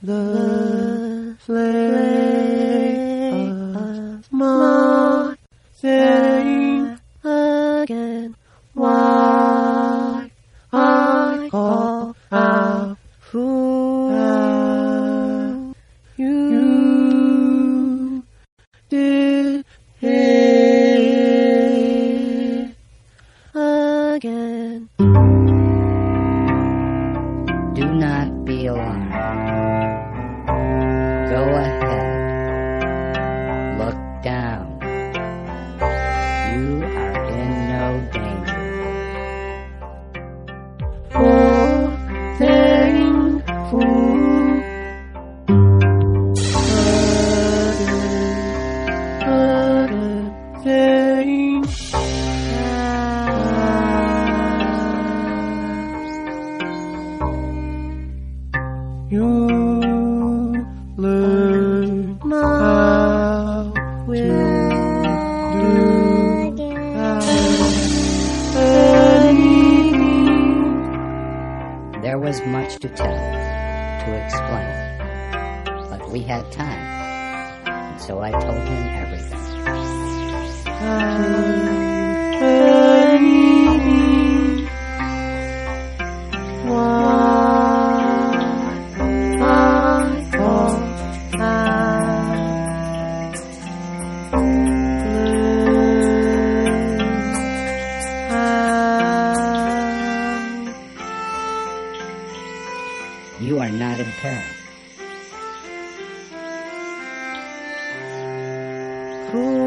the flame of my fame again. Why I call out fool, you did it again. Do not be alarmed. Go ahead. Look down. You are in no danger. For thankful you learn how to do anything. There was much to tell, to explain, but we had time, and so I told him everything. You are not in peril.